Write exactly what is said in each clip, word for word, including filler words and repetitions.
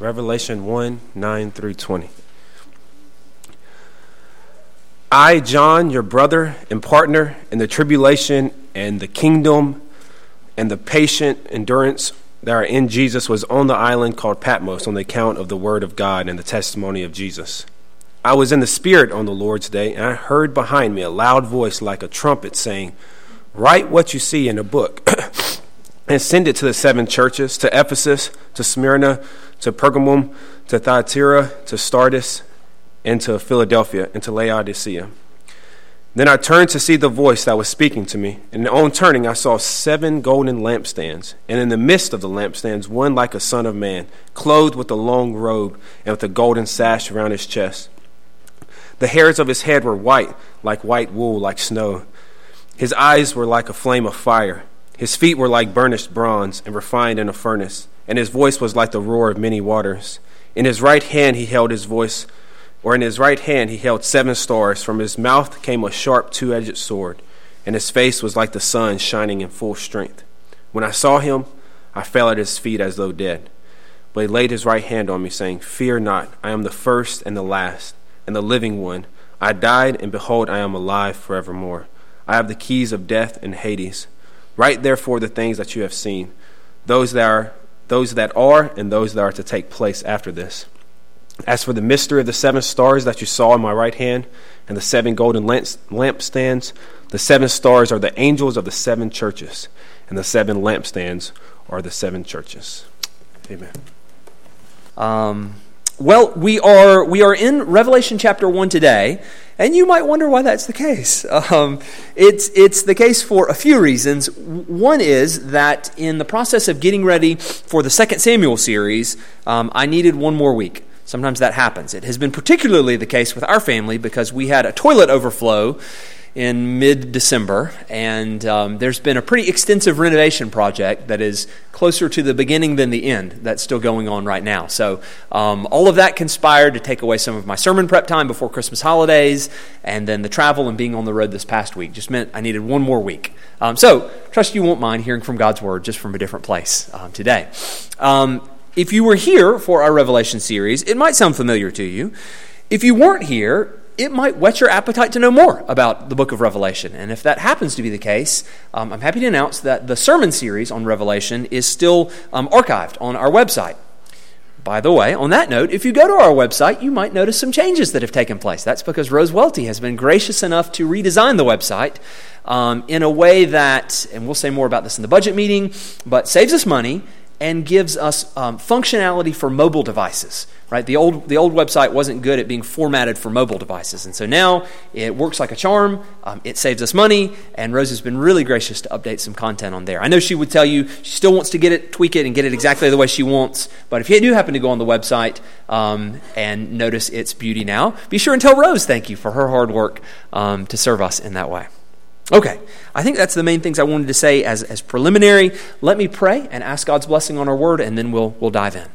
Revelation one, nine through twenty. I, John, your brother and partner in the tribulation and the kingdom and the patient endurance that are in Jesus, was on the island called Patmos on the account of the word of God and the testimony of Jesus. I was in the Spirit on the Lord's day, and I heard behind me a loud voice like a trumpet saying, "Write what you see in a book and send it to the seven churches, to Ephesus, to Smyrna, to Pergamum, to Thyatira, to Sardis, and to Philadelphia, and to Laodicea." Then I turned to see the voice that was speaking to me, and on turning I saw seven golden lampstands, and in the midst of the lampstands one like a son of man, clothed with a long robe and with a golden sash around his chest. The hairs of his head were white, like white wool, like snow. His eyes were like a flame of fire. His feet were like burnished bronze and refined in a furnace, and his voice was like the roar of many waters. In his right hand he held his voice, or in his right hand he held seven stars. From his mouth came a sharp two-edged sword, and his face was like the sun shining in full strength. When I saw him, I fell at his feet as though dead. But he laid his right hand on me, saying, "Fear not, I am the first and the last, and the living one. I died, and behold, I am alive forevermore. I have the keys of death and Hades. Write therefore the things that you have seen, those that are, those that are, and those that are to take place after this. As for the mystery of the seven stars that you saw in my right hand, and the seven golden lamps, lampstands, the seven stars are the angels of the seven churches, and the seven lampstands are the seven churches." Amen. Um. Well, we are we are in Revelation chapter one today, and you might wonder why that's the case. Um, it's it's the case for a few reasons. One is that in the process of getting ready for the Second Samuel series, um, I needed one more week. Sometimes that happens. It has been particularly the case with our family because we had a toilet overflow in mid-December, and um, there's been a pretty extensive renovation project that is closer to the beginning than the end that's still going on right now. So um, all of that conspired to take away some of my sermon prep time before Christmas holidays, and then the travel and being on the road this past week just meant I needed one more week. Um, so trust you won't mind hearing from God's Word just from a different place um, today. Um, if you were here for our Revelation series, it might sound familiar to you. If you weren't here, it might whet your appetite to know more about the book of Revelation. And if that happens to be the case, um, I'm happy to announce that the sermon series on Revelation is still um, archived on our website. By the way, on that note, if you go to our website, you might notice some changes that have taken place. That's because Rose Welty has been gracious enough to redesign the website um, in a way that, and we'll say more about this in the budget meeting, but saves us money and gives us um, functionality for mobile devices. Right, the old the old website wasn't good at being formatted for mobile devices, and so now it works like a charm. Um, it saves us money, and Rose has been really gracious to update some content on there. I know she would tell you she still wants to get it, tweak it, and get it exactly the way she wants. But if you do happen to go on the website um, and notice its beauty now, be sure and tell Rose thank you for her hard work um, to serve us in that way. Okay, I think that's the main things I wanted to say as as preliminary. Let me pray and ask God's blessing on our word, and then we'll we'll dive in.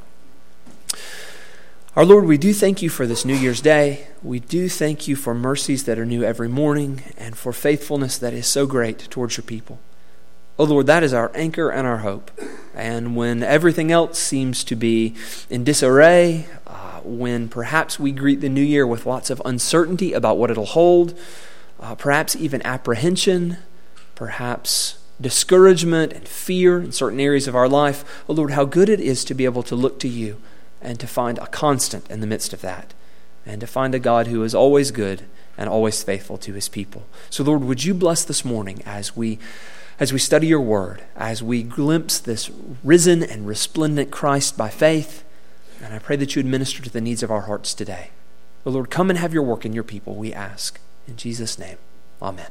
Our Lord, we do thank you for this New Year's Day. We do thank you for mercies that are new every morning and for faithfulness that is so great towards your people. Oh Lord, that is our anchor and our hope. And when everything else seems to be in disarray, uh, when perhaps we greet the new year with lots of uncertainty about what it'll hold, uh, perhaps even apprehension, perhaps discouragement and fear in certain areas of our life, oh Lord, how good it is to be able to look to you and to find a constant in the midst of that, and to find a God who is always good and always faithful to his people. So Lord, would you bless this morning as we as we study your word, as we glimpse this risen and resplendent Christ by faith, and I pray that you would minister to the needs of our hearts today. Oh Lord, come and have your work in your people, we ask. In Jesus' name, amen.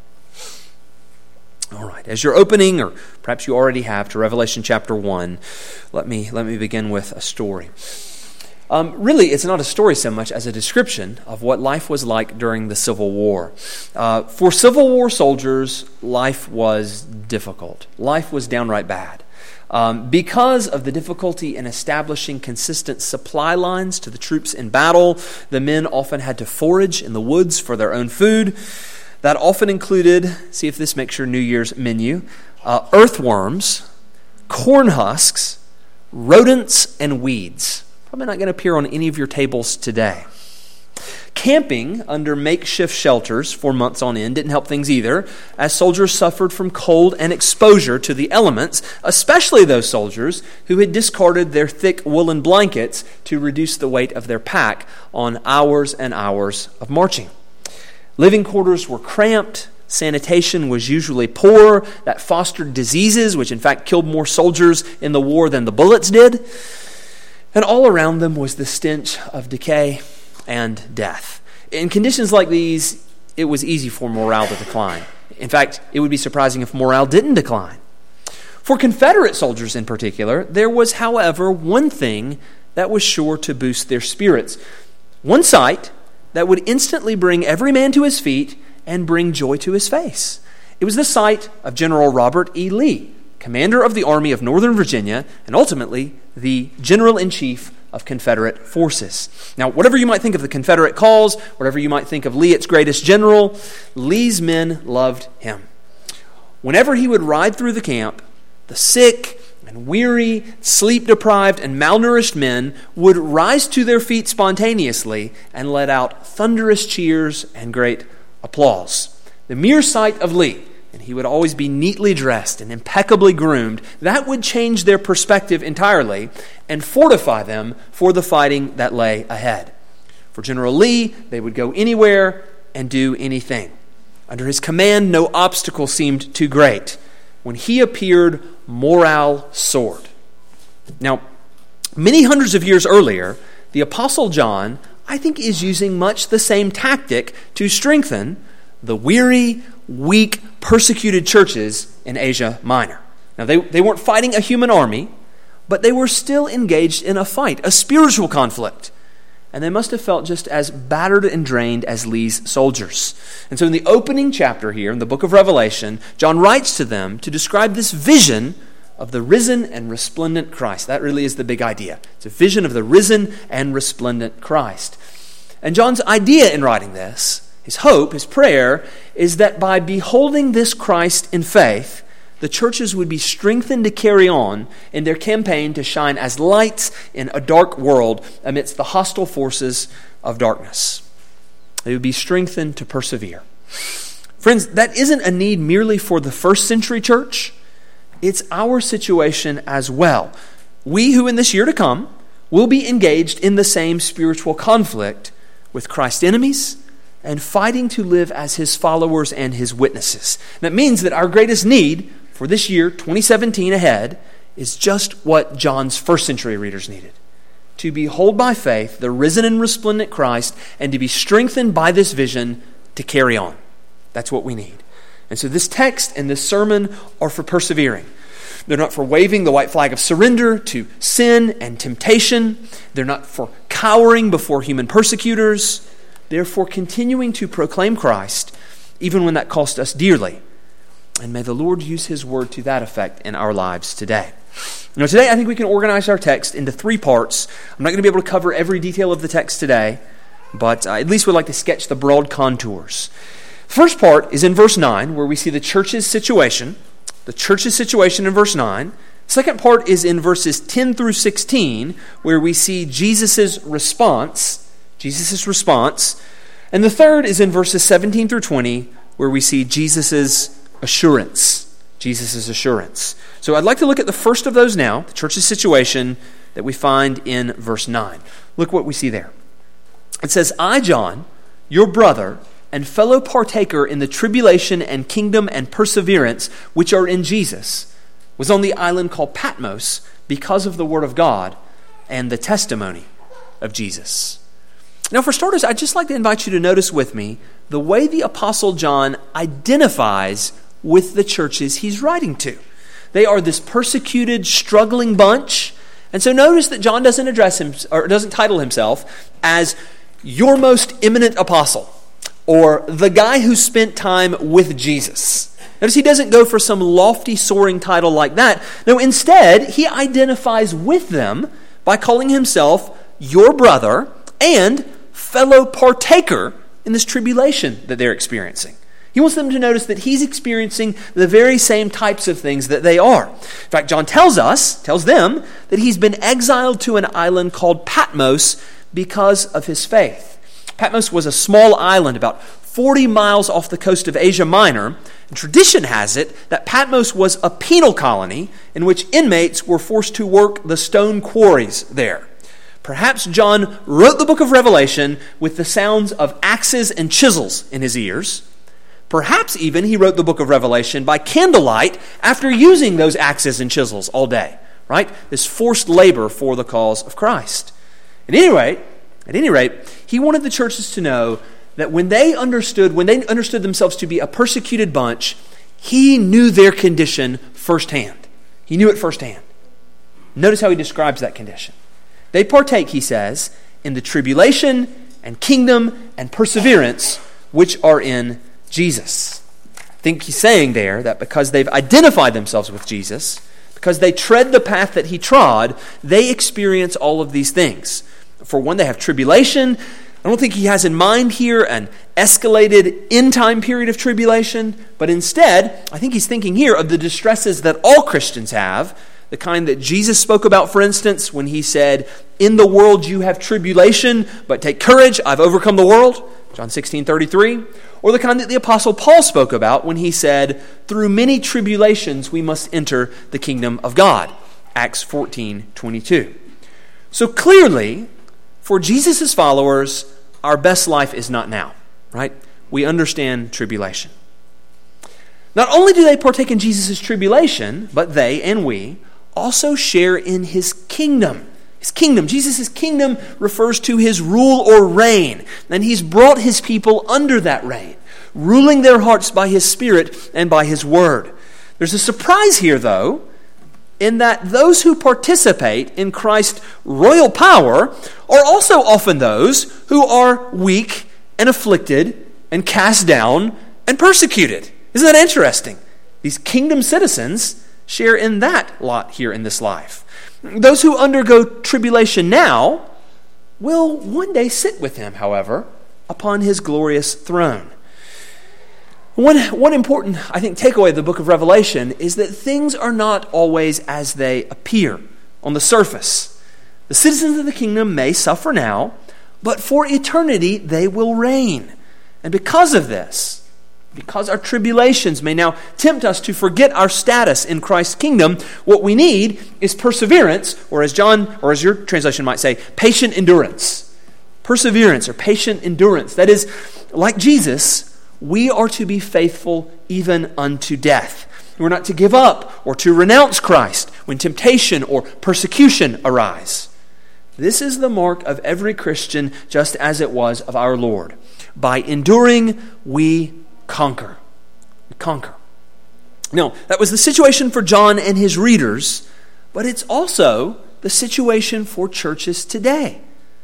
All right, as you're opening, or perhaps you already have, to Revelation chapter one, let me let me begin with a story. Um, really, it's not a story so much as a description of what life was like during the Civil War. Uh, for Civil War soldiers, life was difficult. Life was downright bad. Um, because of the difficulty in establishing consistent supply lines to the troops in battle, the men often had to forage in the woods for their own food. That often included, see if this makes your New Year's menu, uh, earthworms, corn husks, rodents, and weeds. probably not going to appear on any of your tables today. Camping under makeshift shelters for months on end didn't help things either, as soldiers suffered from cold and exposure to the elements, especially those soldiers who had discarded their thick woolen blankets to reduce the weight of their pack on hours and hours of marching. Living quarters were cramped, sanitation was usually poor, that fostered diseases, which in fact killed more soldiers in the war than the bullets did, and all around them was the stench of decay and death. In conditions like these, it was easy for morale to decline. In fact, it would be surprising if morale didn't decline. For Confederate soldiers in particular, there was, however, one thing that was sure to boost their spirits. One sight that would instantly bring every man to his feet and bring joy to his face. It was the sight of General Robert E. Lee, commander of the Army of Northern Virginia, and ultimately the General-in-Chief of Confederate forces. Now, whatever you might think of the Confederate cause, whatever you might think of Lee, its greatest general, Lee's men loved him. Whenever he would ride through the camp, the sick and weary, sleep-deprived, and malnourished men would rise to their feet spontaneously and let out thunderous cheers and great applause. The mere sight of Lee, and he would always be neatly dressed and impeccably groomed, that would change their perspective entirely and fortify them for the fighting that lay ahead. For General Lee, they would go anywhere and do anything. Under his command, no obstacle seemed too great. When he appeared, morale soared. Now, many hundreds of years earlier, the Apostle John, I think, is using much the same tactic to strengthen the weary, weak, persecuted churches in Asia Minor. Now, they, they weren't fighting a human army, but they were still engaged in a fight, a spiritual conflict. And they must have felt just as battered and drained as Lee's soldiers. And so in the opening chapter here, in the book of Revelation, John writes to them to describe this vision of the risen and resplendent Christ. That really is the big idea. It's a vision of the risen and resplendent Christ. And John's idea in writing this, his hope, his prayer, is that by beholding this Christ in faith, the churches would be strengthened to carry on in their campaign to shine as lights in a dark world amidst the hostile forces of darkness. They would be strengthened to persevere. Friends, that isn't a need merely for the first century church. It's our situation as well. We who in this year to come will be engaged in the same spiritual conflict with Christ's enemies and fighting to live as his followers and his witnesses. That means that our greatest need for this year, twenty seventeen ahead, is just what John's first century readers needed. To behold by faith the risen and resplendent Christ and to be strengthened by this vision to carry on. That's what we need. And so this text and this sermon are for persevering. They're not for waving the white flag of surrender to sin and temptation. They're not for cowering before human persecutors. They're for continuing to proclaim Christ, even when that cost us dearly. And may the Lord use his word to that effect in our lives today. You know, today I think we can organize our text into three parts. I'm not going to be able to cover every detail of the text today, but uh, at least we'd like to sketch the broad contours. The first part is in verse nine, where we see the church's situation. The church's situation in verse nine. The second part is in verses ten through sixteen, where we see Jesus' response. Jesus' response. And the third is in verses seventeen through twenty, where we see Jesus' assurance. Jesus' assurance. So I'd like to look at the first of those now, the church's situation that we find in verse nine. Look what we see there. It says, I, John, your brother and fellow partaker in the tribulation and kingdom and perseverance which are in Jesus, was on the island called Patmos because of the word of God and the testimony of Jesus. Now, for starters, I'd just like to invite you to notice with me the way the Apostle John identifies with the churches he's writing to. They are this persecuted, struggling bunch. And so notice that John doesn't address him, or doesn't title himself as your most eminent apostle or the guy who spent time with Jesus. Notice he doesn't go for some lofty, soaring title like that. No, instead, he identifies with them by calling himself your brother and fellow partaker in this tribulation that they're experiencing. He wants them to notice that he's experiencing the very same types of things that they are. In fact, John tells us, tells them, that he's been exiled to an island called Patmos because of his faith. Patmos was a small island about forty miles off the coast of Asia Minor. And tradition has it that Patmos was a penal colony in which inmates were forced to work the stone quarries there. Perhaps John wrote the book of Revelation with the sounds of axes and chisels in his ears. Perhaps even he wrote the book of Revelation by candlelight after using those axes and chisels all day, right? This forced labor for the cause of Christ. At any rate, at any rate, he wanted the churches to know that when they understood, when they understood themselves to be a persecuted bunch, he knew their condition firsthand. He knew it firsthand. Notice how he describes that condition. They partake, he says, in the tribulation and kingdom and perseverance which are in Jesus. I think he's saying there that because they've identified themselves with Jesus, because they tread the path that he trod, they experience all of these things. For one, they have tribulation. I don't think he has in mind here an escalated end-time period of tribulation, but instead, I think he's thinking here of the distresses that all Christians have, the kind that Jesus spoke about, for instance, when he said, "In the world you have tribulation, but take courage, I've overcome the world," John sixteen thirty-three. Or the kind that the Apostle Paul spoke about when he said, "Through many tribulations we must enter the kingdom of God," Acts fourteen twenty-two. So clearly, for Jesus' followers, our best life is not now, right? We understand tribulation. Not only do they partake in Jesus' tribulation, but they and we also share in his kingdom. His kingdom, Jesus' kingdom refers to his rule or reign, and he's brought his people under that reign, ruling their hearts by his Spirit and by his word. There's a surprise here, though, in that those who participate in Christ's royal power are also often those who are weak and afflicted and cast down and persecuted. Isn't that interesting? These kingdom citizens share in that lot here in this life. Those who undergo tribulation now will one day sit with him, however, upon his glorious throne. One, one important, I think, takeaway of the book of Revelation is that things are not always as they appear on the surface. The citizens of the kingdom may suffer now, but for eternity they will reign. And because of this, because our tribulations may now tempt us to forget our status in Christ's kingdom, what we need is perseverance, or as John, or as your translation might say, patient endurance. Perseverance or patient endurance. That is, like Jesus, we are to be faithful even unto death. We're not to give up or to renounce Christ when temptation or persecution arise. This is the mark of every Christian, just as it was of our Lord. By enduring, we conquer. We conquer. Now, that was the situation for John and his readers, but it's also the situation for churches today.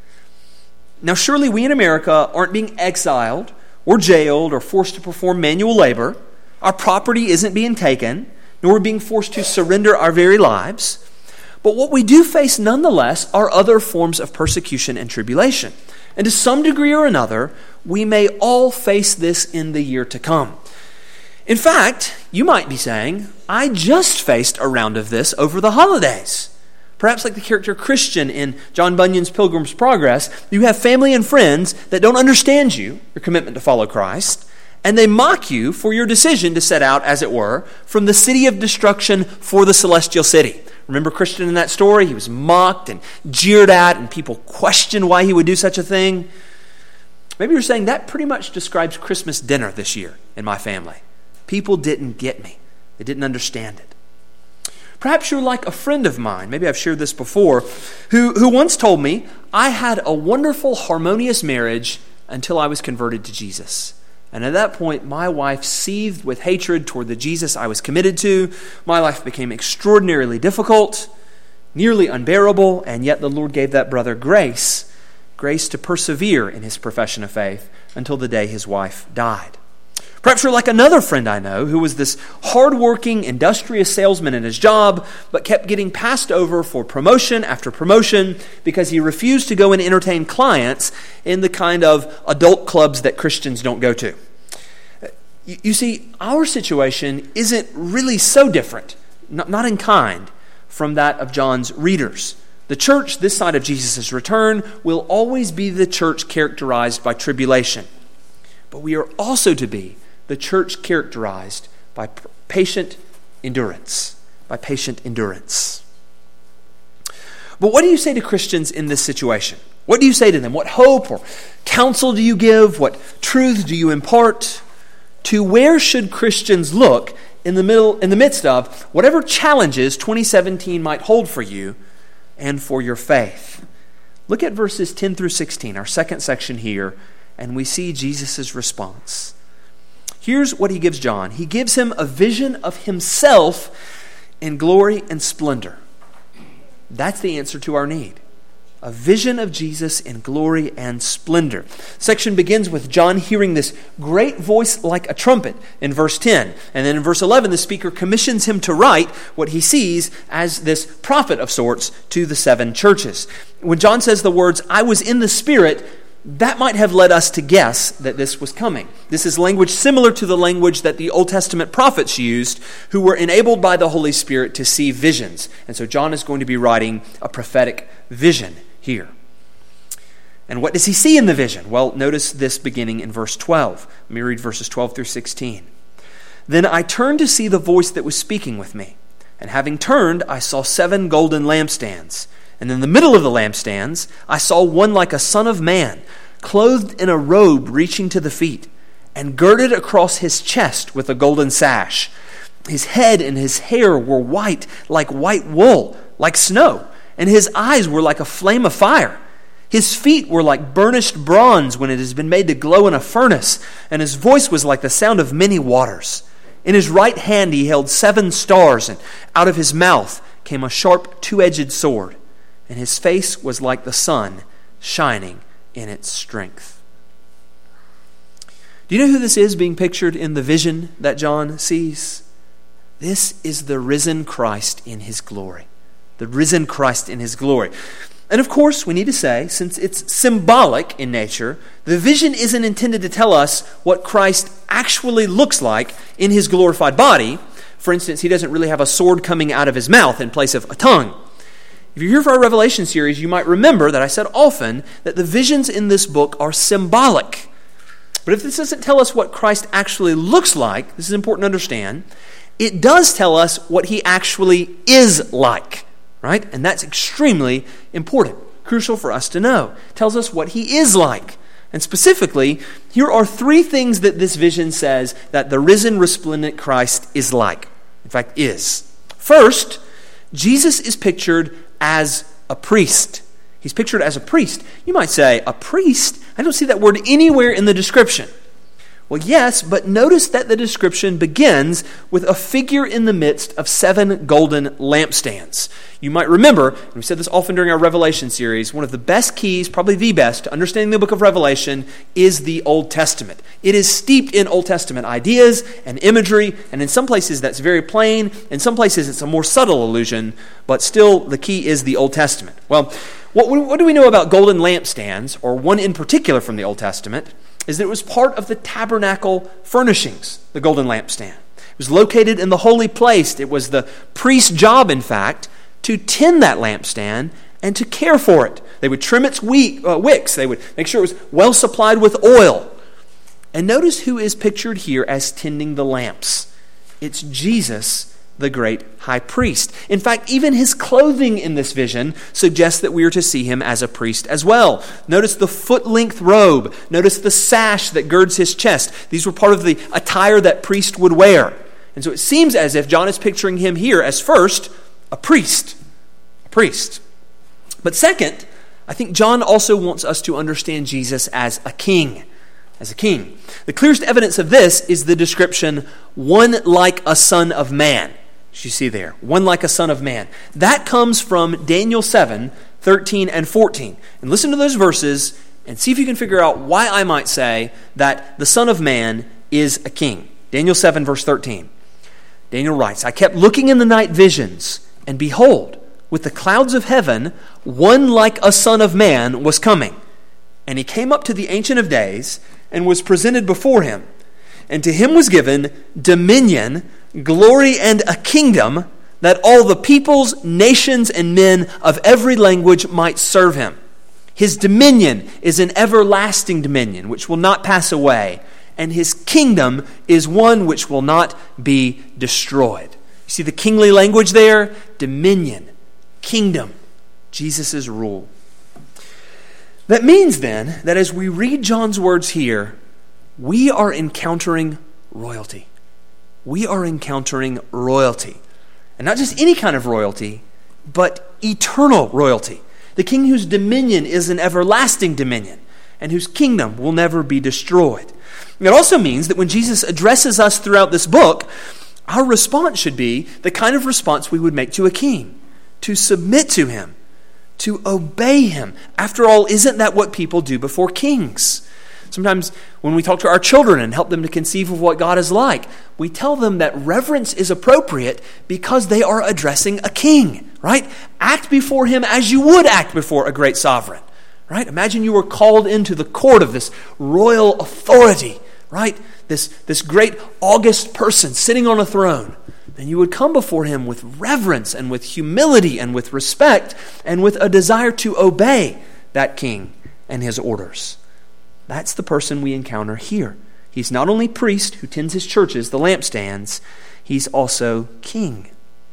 Now, surely we in America aren't being exiled or jailed or forced to perform manual labor. Our property isn't being taken, nor are we being forced to surrender our very lives. But what we do face nonetheless are other forms of persecution and tribulation. And to some degree or another, we may all face this in the year to come. In fact, you might be saying, I just faced a round of this over the holidays. Perhaps like the character Christian in John Bunyan's Pilgrim's Progress, you have family and friends that don't understand you, your commitment to follow Christ, and they mock you for your decision to set out, as it were, from the city of destruction for the celestial city. Remember Christian in that story? He was mocked and jeered at, and people questioned why he would do such a thing. Maybe you're saying that pretty much describes Christmas dinner this year in my family. People didn't get me. They didn't understand it. Perhaps you're like a friend of mine, maybe I've shared this before, who, who once told me, I had a wonderful, harmonious marriage until I was converted to Jesus. And at that point, my wife seethed with hatred toward the Jesus I was committed to. My life became extraordinarily difficult, nearly unbearable, and yet the Lord gave that brother grace, grace to persevere in his profession of faith until the day his wife died. Perhaps you're like another friend I know who was this hardworking, industrious salesman in his job, but kept getting passed over for promotion after promotion because he refused to go and entertain clients in the kind of adult clubs that Christians don't go to. You, you see, our situation isn't really so different, not, not in kind, from that of John's readers. The church this side of Jesus' return will always be the church characterized by tribulation. But we are also to be the church characterized by patient endurance. By patient endurance. But what do you say to Christians in this situation? What do you say to them? What hope or counsel do you give? What truth do you impart? To where should Christians look in the middle, in the midst of whatever challenges twenty seventeen might hold for you and for your faith? Look at verses ten through sixteen, our second section here, and we see Jesus' response. Here's what he gives John. He gives him a vision of himself in glory and splendor. That's the answer to our need. A vision of Jesus in glory and splendor. Section begins with John hearing this great voice like a trumpet in verse ten. And then in verse eleven, the speaker commissions him to write what he sees as this prophet of sorts to the seven churches. When John says the words, "I was in the Spirit," that might have led us to guess that this was coming. This is language similar to the language that the Old Testament prophets used, who were enabled by the Holy Spirit to see visions. And so John is going to be writing a prophetic vision here. And what does he see in the vision? Well, notice this beginning in verse twelve. Let me read verses twelve through sixteen. "Then I turned to see the voice that was speaking with me. And having turned, I saw seven golden lampstands. And in the middle of the lampstands, I saw one like a son of man, clothed in a robe reaching to the feet, and girded across his chest with a golden sash. His head and his hair were white like white wool, like snow, and his eyes were like a flame of fire. His feet were like burnished bronze when it has been made to glow in a furnace, and his voice was like the sound of many waters. In his right hand he held seven stars, and out of his mouth came a sharp two-edged sword. And his face was like the sun shining in its strength." Do you know who this is being pictured in the vision that John sees? This is the risen Christ in his glory. The risen Christ in his glory. And of course, we need to say, since it's symbolic in nature, the vision isn't intended to tell us what Christ actually looks like in his glorified body. For instance, he doesn't really have a sword coming out of his mouth in place of a tongue. If you're here for our Revelation series, you might remember that I said often that the visions in this book are symbolic. But if this doesn't tell us what Christ actually looks like, this is important to understand, it does tell us what he actually is like, right? And that's extremely important, crucial for us to know. It tells us what he is like. And specifically, here are three things that this vision says that the risen, resplendent Christ is like. In fact, is. First, Jesus is pictured as a priest. He's pictured as a priest. You might say, a priest? I don't see that word anywhere in the description. Well, yes, but notice that the description begins with a figure in the midst of seven golden lampstands. You might remember, and we said this often during our Revelation series, one of the best keys, probably the best, to understanding the book of Revelation is the Old Testament. It is steeped in Old Testament ideas and imagery, and in some places that's very plain, in some places it's a more subtle allusion, but still the key is the Old Testament. Well, what, what do we know about golden lampstands, or one in particular from the Old Testament, is that it was part of the tabernacle furnishings, the golden lampstand. It was located in the holy place. It was the priest's job, in fact, to tend that lampstand and to care for it. They would trim its wicks. They would make sure it was well supplied with oil. And notice who is pictured here as tending the lamps. It's Jesus, the great high priest. In fact, even his clothing in this vision suggests that we are to see him as a priest as well. Notice the foot-length robe. Notice the sash that girds his chest. These were part of the attire that priest would wear. And so it seems as if John is picturing him here as first, a priest. A priest. But second, I think John also wants us to understand Jesus as a king. As a king. The clearest evidence of this is the description, one like a son of man. As you see there, one like a son of man. That comes from Daniel seven, thirteen and fourteen. And listen to those verses and see if you can figure out why I might say that the Son of Man is a king. Daniel seven, verse thirteen. Daniel writes, "I kept looking in the night visions, and behold, with the clouds of heaven, one like a son of man was coming. And he came up to the Ancient of Days, and was presented before him. And to him was given dominion, glory, and a kingdom, that all the peoples, nations, and men of every language might serve him. His dominion is an everlasting dominion, which will not pass away, and his kingdom is one which will not be destroyed. You see the kingly language there? Dominion, kingdom, Jesus' rule. That means then that as we read John's words here, we are encountering royalty. We are encountering royalty. And not just any kind of royalty, but eternal royalty. The king whose dominion is an everlasting dominion and whose kingdom will never be destroyed. It also means that when Jesus addresses us throughout this book, our response should be the kind of response we would make to a king, to submit to him, to obey him. After all, isn't that what people do before kings? Sometimes when we talk to our children and help them to conceive of what God is like, we tell them that reverence is appropriate because they are addressing a king, right? Act before him as you would act before a great sovereign, right? Imagine you were called into the court of this royal authority, right? This, this great august person sitting on a throne. And you would come before him with reverence and with humility and with respect and with a desire to obey that king and his orders. That's the person we encounter here. He's not only priest who tends his churches, the lampstands, he's also king.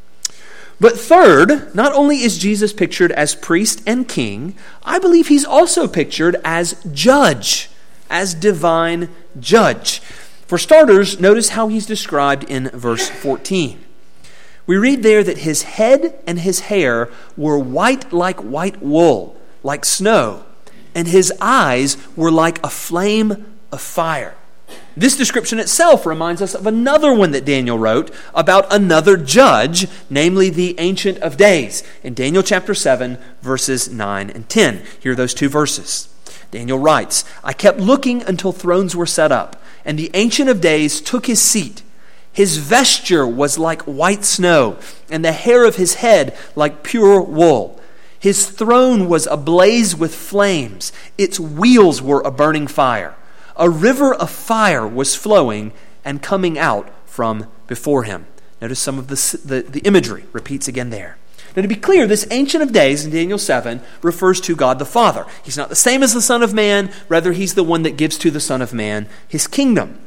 But third, not only is Jesus pictured as priest and king, I believe he's also pictured as judge, as divine judge. For starters, notice how he's described in verse fourteen. We read there that his head and his hair were white like white wool, like snow, and his eyes were like a flame of fire. This description itself reminds us of another one that Daniel wrote about another judge, namely the Ancient of Days, in Daniel chapter seven, verses nine and ten. Here are those two verses. Daniel writes, "I kept looking until thrones were set up, and the Ancient of Days took his seat. His vesture was like white snow, and the hair of his head like pure wool. His throne was ablaze with flames. Its wheels were a burning fire. A river of fire was flowing and coming out from before him." Notice some of the, the, the imagery repeats again there. Now, to be clear, this Ancient of Days in Daniel seven refers to God the Father. He's not the same as the Son of Man. Rather, he's the one that gives to the Son of Man his kingdom.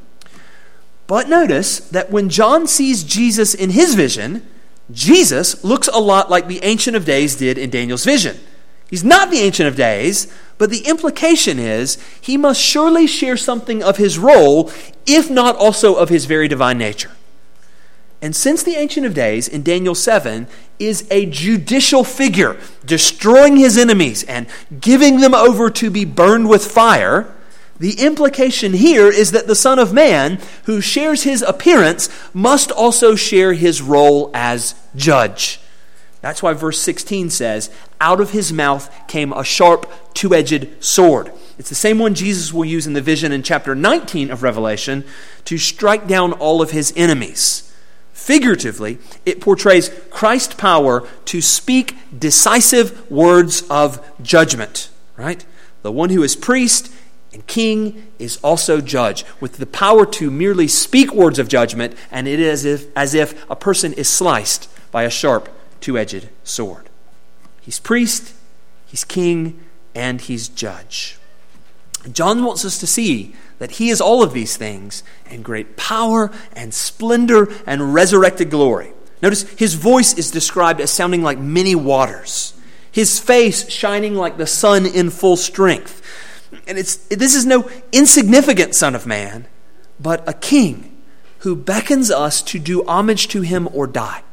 But notice that when John sees Jesus in his vision, Jesus looks a lot like the Ancient of Days did in Daniel's vision. He's not the Ancient of Days, but the implication is he must surely share something of his role, if not also of his very divine nature. And since the Ancient of Days in Daniel seven is a judicial figure, destroying his enemies and giving them over to be burned with fire, the implication here is that the Son of Man, who shares his appearance, must also share his role as judge. That's why verse sixteen says, "Out of his mouth came a sharp, two-edged sword." It's the same one Jesus will use in the vision in chapter nineteen of Revelation to strike down all of his enemies. Figuratively, it portrays Christ's power to speak decisive words of judgment, right? The one who is priest and king is also judge, with the power to merely speak words of judgment, and it is as if, as if a person is sliced by a sharp, two-edged sword. He's priest, he's king, and he's judge. John wants us to see that he is all of these things in great power and splendor and resurrected glory. Notice his voice is described as sounding like many waters, his face shining like the sun in full strength. And it's this is no insignificant Son of Man, but a king who beckons us to do homage to him or die.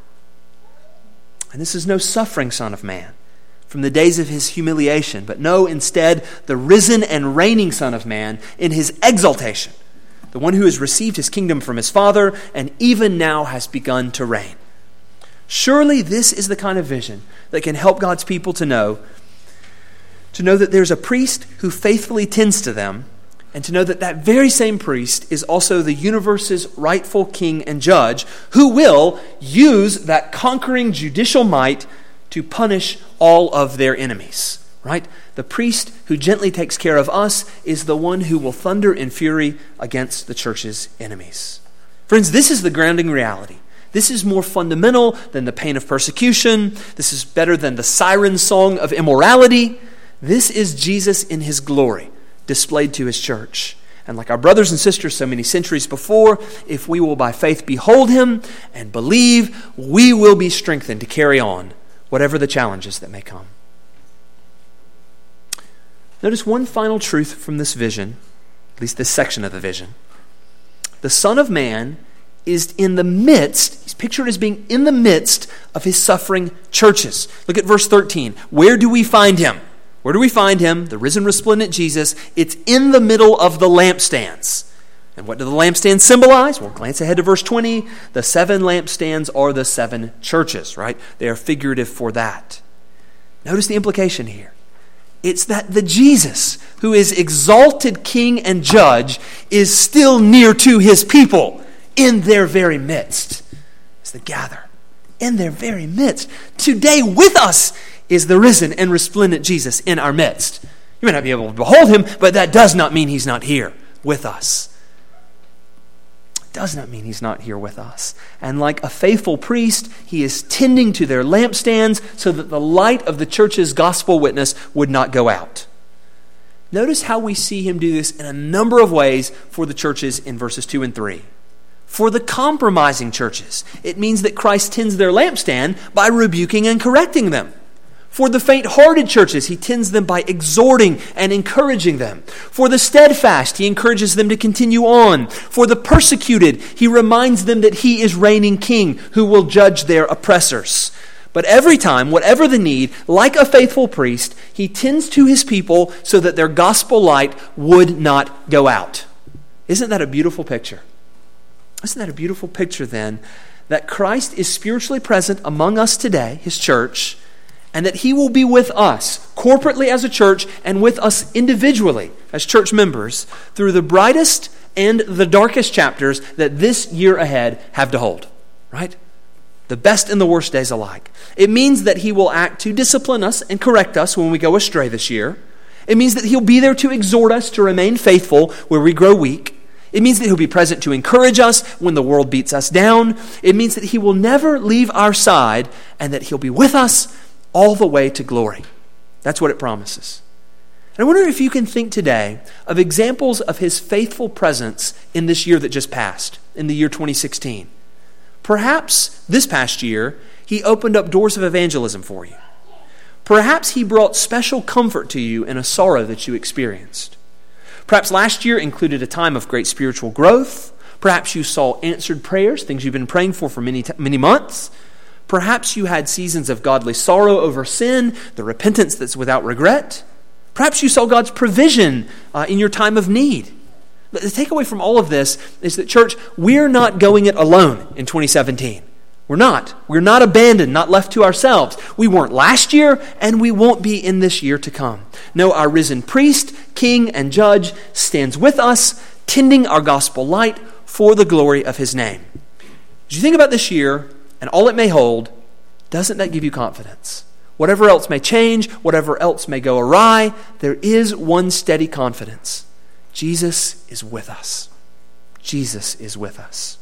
And this is no suffering Son of Man from the days of his humiliation, but no, instead, the risen and reigning Son of Man in his exaltation, the one who has received his kingdom from his Father and even now has begun to reign. Surely this is the kind of vision that can help God's people to know, to know that there's a priest who faithfully tends to them, and to know that that very same priest is also the universe's rightful king and judge who will use that conquering judicial might to punish all of their enemies, right? The priest who gently takes care of us is the one who will thunder in fury against the church's enemies. Friends, this is the grounding reality. This is more fundamental than the pain of persecution. This is better than the siren song of immorality. This is Jesus in his glory displayed to his church. And like our brothers and sisters so many centuries before, if we will by faith behold him and believe, we will be strengthened to carry on whatever the challenges that may come. Notice one final truth from this vision, at least this section of the vision. The Son of Man is in the midst, he's pictured as being in the midst of his suffering churches. Look at verse thirteen. Where do we find him? Where do we find him? The risen, resplendent Jesus. It's in the middle of the lampstands. And what do the lampstands symbolize? Well, glance ahead to verse twenty. The seven lampstands are the seven churches, right? They are figurative for that. Notice the implication here. It's that the Jesus, who is exalted king and judge, is still near to his people in their very midst. As they gather in their very midst. Today with us is the risen and resplendent Jesus in our midst. You may not be able to behold him, but that does not mean he's not here with us. It does not mean he's not here with us. And like a faithful priest, he is tending to their lampstands so that the light of the church's gospel witness would not go out. Notice how we see him do this in a number of ways for the churches in verses two and three. For the compromising churches, it means that Christ tends their lampstand by rebuking and correcting them. For the faint-hearted churches, he tends them by exhorting and encouraging them. For the steadfast, he encourages them to continue on. For the persecuted, he reminds them that he is reigning king who will judge their oppressors. But every time, whatever the need, like a faithful priest, he tends to his people so that their gospel light would not go out. Isn't that a beautiful picture? Isn't that a beautiful picture then, that Christ is spiritually present among us today, his church, and that he will be with us corporately as a church and with us individually as church members through the brightest and the darkest chapters that this year ahead have to hold, right? The best and the worst days alike. It means that he will act to discipline us and correct us when we go astray this year. It means that he'll be there to exhort us to remain faithful where we grow weak. It means that he'll be present to encourage us when the world beats us down. It means that he will never leave our side and that he'll be with us all the way to glory. That's what it promises. And I wonder if you can think today of examples of his faithful presence in this year that just passed, in the year twenty sixteen. Perhaps this past year, he opened up doors of evangelism for you. Perhaps he brought special comfort to you in a sorrow that you experienced. Perhaps last year included a time of great spiritual growth. Perhaps you saw answered prayers, things you've been praying for for many, many months. Perhaps you had seasons of godly sorrow over sin, the repentance that's without regret. Perhaps you saw God's provision uh, in your time of need. But the takeaway from all of this is that, church, we're not going it alone in twenty seventeen. We're not. We're not abandoned, not left to ourselves. We weren't last year, and we won't be in this year to come. No, our risen priest, king, and judge stands with us, tending our gospel light for the glory of his name. As you think about this year and all it may hold, doesn't that give you confidence? Whatever else may change, whatever else may go awry, there is one steady confidence. Jesus is with us. Jesus is with us.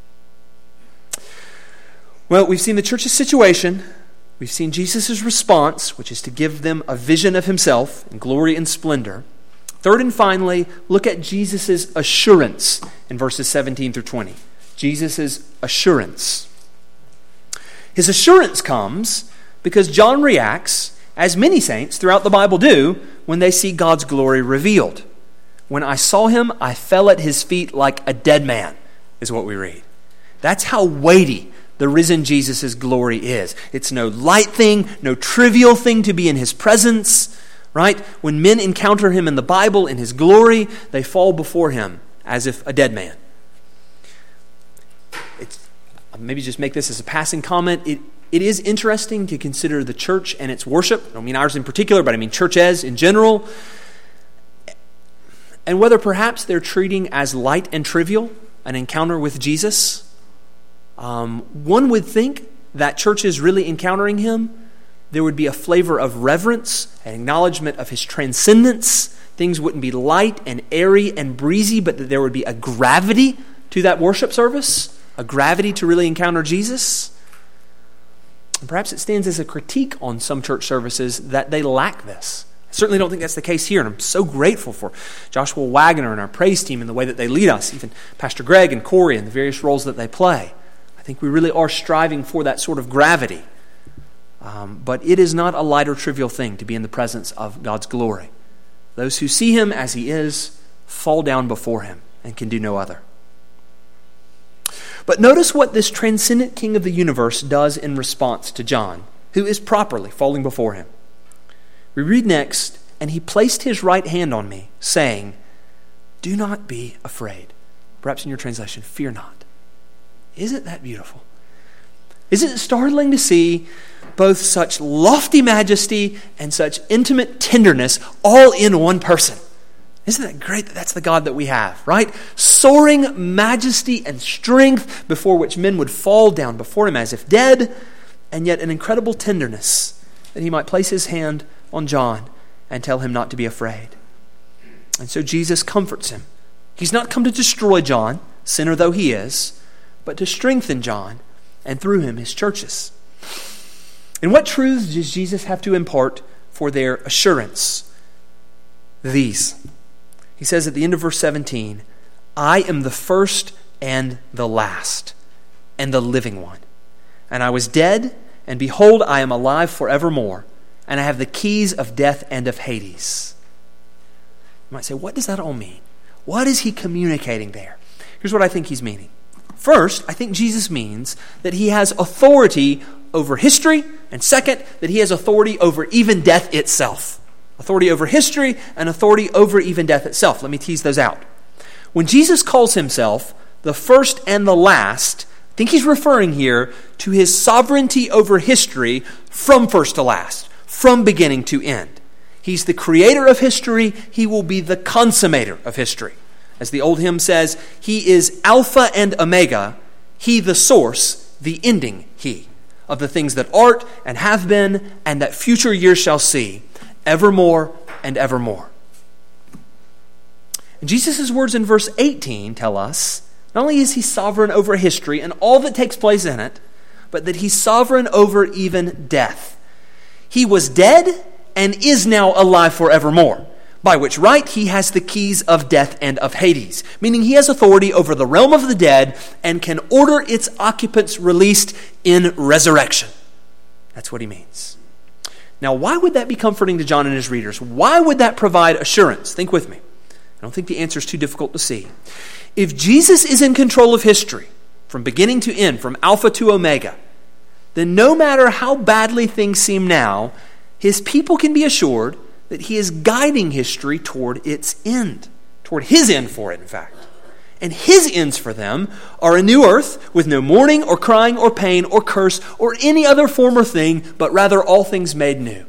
Well, we've seen the church's situation. We've seen Jesus' response, which is to give them a vision of himself in glory and splendor. Third and finally, look at Jesus' assurance in verses seventeen through twenty. Jesus' assurance. His assurance comes because John reacts, as many saints throughout the Bible do, when they see God's glory revealed. When I saw him, I fell at his feet like a dead man, is what we read. That's how weighty the risen Jesus' glory is. It's no light thing, no trivial thing to be in his presence, right? When men encounter him in the Bible, in his glory, they fall before him as if a dead man. It's, maybe just make this as a passing comment. It, it is interesting to consider the church and its worship. I don't mean ours in particular, but I mean churches in general. And whether perhaps they're treating as light and trivial an encounter with Jesus. Um, one would think that churches really encountering him there would be a flavor of reverence, an acknowledgement of his transcendence. Things wouldn't be light and airy and breezy, but that there would be a gravity to that worship service, a gravity to really encounter Jesus. And perhaps it stands as a critique on some church services that they lack this. I certainly don't think that's the case here, and I'm so grateful for Joshua Wagner and our praise team and the way that they lead us, even Pastor Greg and Corey and the various roles that they play. I think we really are striving for that sort of gravity. Um, but it is not a light or trivial thing to be in the presence of God's glory. Those who see him as he is fall down before him and can do no other. But notice what this transcendent King of the universe does in response to John, who is properly falling before him. We read next, and he placed his right hand on me, saying, do not be afraid. Perhaps in your translation, fear not. Isn't that beautiful? Isn't it startling to see both such lofty majesty and such intimate tenderness all in one person? Isn't that great that that's the God that we have, right? Soaring majesty and strength before which men would fall down before him as if dead, and yet an incredible tenderness that he might place his hand on John and tell him not to be afraid. And so Jesus comforts him. He's not come to destroy John, sinner though he is, but to strengthen John and through him his churches. And what truths does Jesus have to impart for their assurance? These. He says at the end of verse seventeen, I am the first and the last and the living one. And I was dead, and behold, I am alive forevermore, and I have the keys of death and of Hades. You might say, what does that all mean? What is he communicating there? Here's what I think he's meaning. First, I think Jesus means that he has authority over history, and second, that he has authority over even death itself. Authority over history and authority over even death itself. Let me tease those out. When Jesus calls himself the first and the last, I think he's referring here to his sovereignty over history from first to last, from beginning to end. He's the creator of history. He will be the consummator of history. As the old hymn says, he is Alpha and Omega, he the source, the ending he, of the things that art and have been and that future years shall see, evermore and evermore. And Jesus' words in verse eighteen tell us, not only is he sovereign over history and all that takes place in it, but that he's sovereign over even death. He was dead and is now alive forevermore, by which right he has the keys of death and of Hades, meaning he has authority over the realm of the dead and can order its occupants released in resurrection. That's what he means. Now, why would that be comforting to John and his readers? Why would that provide assurance? Think with me. I don't think the answer is too difficult to see. If Jesus is in control of history, from beginning to end, from Alpha to Omega, then no matter how badly things seem now, his people can be assured that he is guiding history toward its end, toward his end for it, in fact. And his ends for them are a new earth with no mourning or crying or pain or curse or any other former thing, but rather all things made new.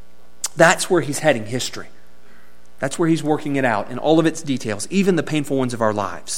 That's where he's heading history. That's where he's working it out in all of its details, even the painful ones of our lives.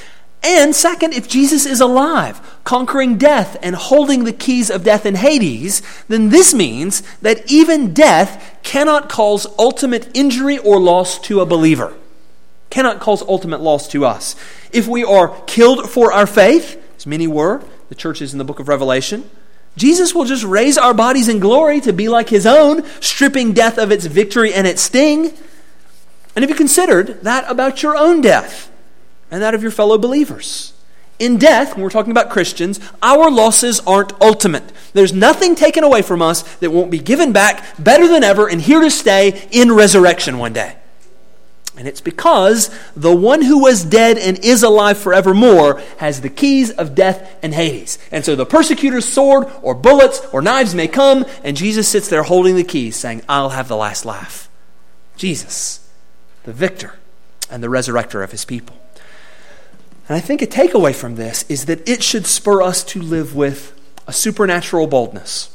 And second, if Jesus is alive, conquering death and holding the keys of death and Hades, then this means that even death cannot cause ultimate injury or loss to a believer. Cannot cause ultimate loss to us. If we are killed for our faith, as many were, the churches in the book of Revelation, Jesus will just raise our bodies in glory to be like his own, stripping death of its victory and its sting. And have you considered that about your own death and that of your fellow believers? In death, when we're talking about Christians, our losses aren't ultimate. There's nothing taken away from us that won't be given back better than ever and here to stay in resurrection one day. And it's because the one who was dead and is alive forevermore has the keys of death and Hades. And so the persecutor's sword or bullets or knives may come, and Jesus sits there holding the keys saying, I'll have the last laugh. Jesus, the victor and the resurrector of his people. And I think a takeaway from this is that it should spur us to live with a supernatural boldness.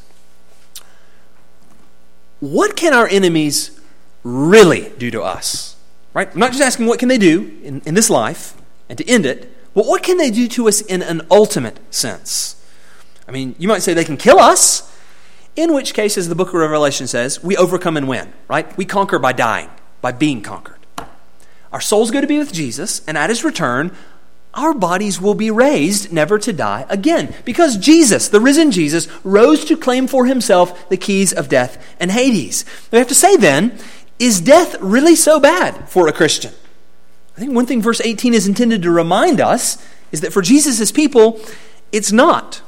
What can our enemies really do to us? Right? I'm not just asking what can they do in, in this life and to end it, but what can they do to us in an ultimate sense? I mean, you might say they can kill us. In which case, as the book of Revelation says, we overcome and win, right? We conquer by dying, by being conquered. Our souls go to be with Jesus, and at his return, our bodies will be raised never to die again. Because Jesus, the risen Jesus, rose to claim for himself the keys of death and Hades. We have to say then, is death really so bad for a Christian? I think one thing verse eighteen is intended to remind us is that for Jesus' people, it's not.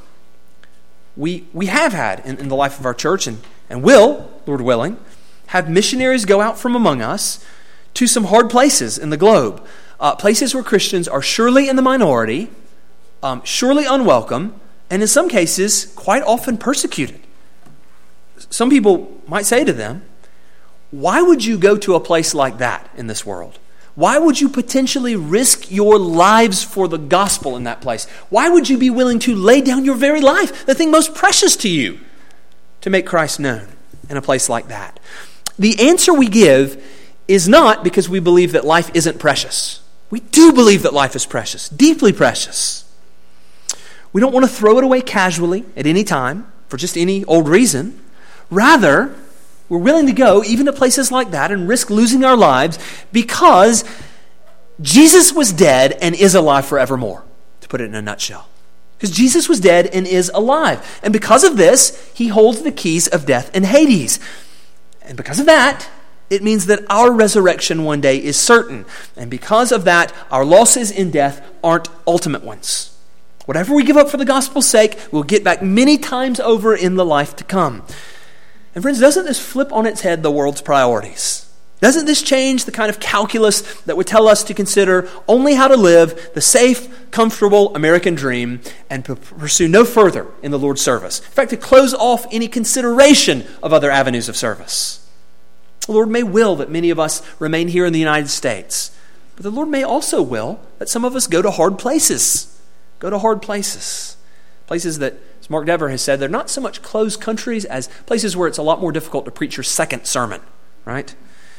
We we have had in, in the life of our church and, and will, Lord willing, have missionaries go out from among us to some hard places in the globe. Uh, places where Christians are surely in the minority, um, surely unwelcome, and in some cases, quite often persecuted. Some people might say to them, why would you go to a place like that in this world? Why would you potentially risk your lives for the gospel in that place? Why would you be willing to lay down your very life, the thing most precious to you, to make Christ known in a place like that? The answer we give is not because we believe that life isn't precious. We do believe that life is precious, deeply precious. We don't want to throw it away casually at any time for just any old reason. Rather, we're willing to go even to places like that and risk losing our lives because Jesus was dead and is alive forevermore, to put it in a nutshell. Because Jesus was dead and is alive. And because of this, he holds the keys of death and Hades. And because of that, it means that our resurrection one day is certain. And because of that, our losses in death aren't ultimate ones. Whatever we give up for the gospel's sake, we'll get back many times over in the life to come. And friends, doesn't this flip on its head the world's priorities? Doesn't this change the kind of calculus that would tell us to consider only how to live the safe, comfortable American dream and p- pursue no further in the Lord's service? In fact, to close off any consideration of other avenues of service. The Lord may will that many of us remain here in the United States, but the Lord may also will that some of us go to hard places. Go to hard places. Places that, as Mark Dever has said, they're not so much closed countries as places where it's a lot more difficult to preach your second sermon, right?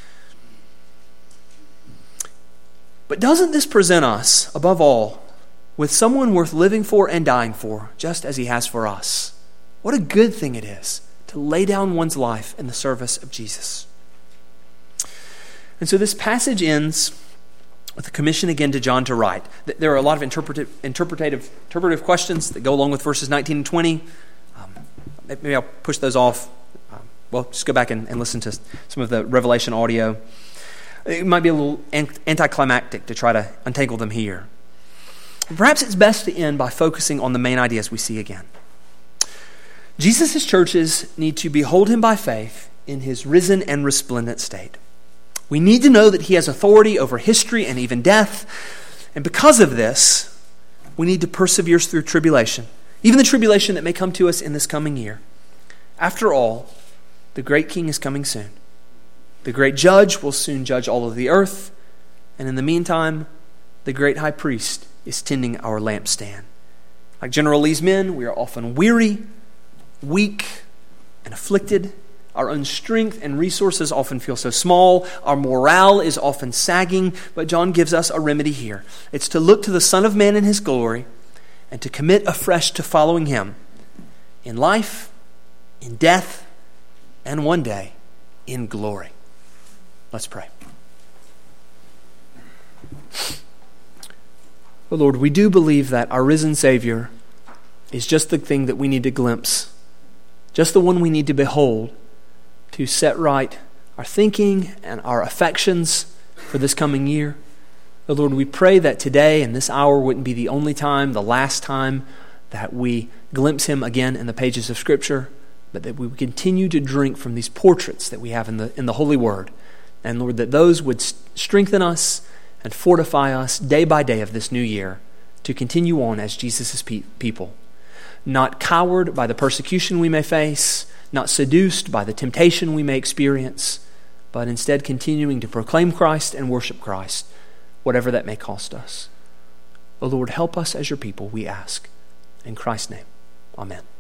But doesn't this present us, above all, with someone worth living for and dying for, just as he has for us? What a good thing it is to lay down one's life in the service of Jesus. And so this passage ends with a commission again to John to write. There are a lot of interpretive, interpretative, interpretive questions that go along with verses nineteen and twenty. Um, maybe I'll push those off. Um, well, just go back and, and listen to some of the Revelation audio. It might be a little anticlimactic to try to untangle them here. Perhaps it's best to end by focusing on the main ideas we see again. Jesus' churches need to behold him by faith in his risen and resplendent state. We need to know that he has authority over history and even death. And because of this, we need to persevere through tribulation, even the tribulation that may come to us in this coming year. After all, the great king is coming soon. The great judge will soon judge all of the earth. And in the meantime, the great high priest is tending our lampstand. Like General Lee's men, we are often weary, weak, and afflicted. Our own strength and resources often feel so small. Our morale is often sagging. But John gives us a remedy here. It's to look to the Son of Man in his glory and to commit afresh to following him in life, in death, and one day in glory. Let's pray. Oh Lord, we do believe that our risen Savior is just the thing that we need to glimpse, just the one we need to behold to set right our thinking and our affections for this coming year. Oh Lord, we pray that today and this hour wouldn't be the only time, the last time that we glimpse him again in the pages of Scripture, but that we would continue to drink from these portraits that we have in the in the Holy Word. And Lord, that those would strengthen us and fortify us day by day of this new year to continue on as Jesus' pe- people. Not cowered by the persecution we may face, not seduced by the temptation we may experience, but instead continuing to proclaim Christ and worship Christ, whatever that may cost us. O Lord, help us as your people, we ask. In Christ's name, amen.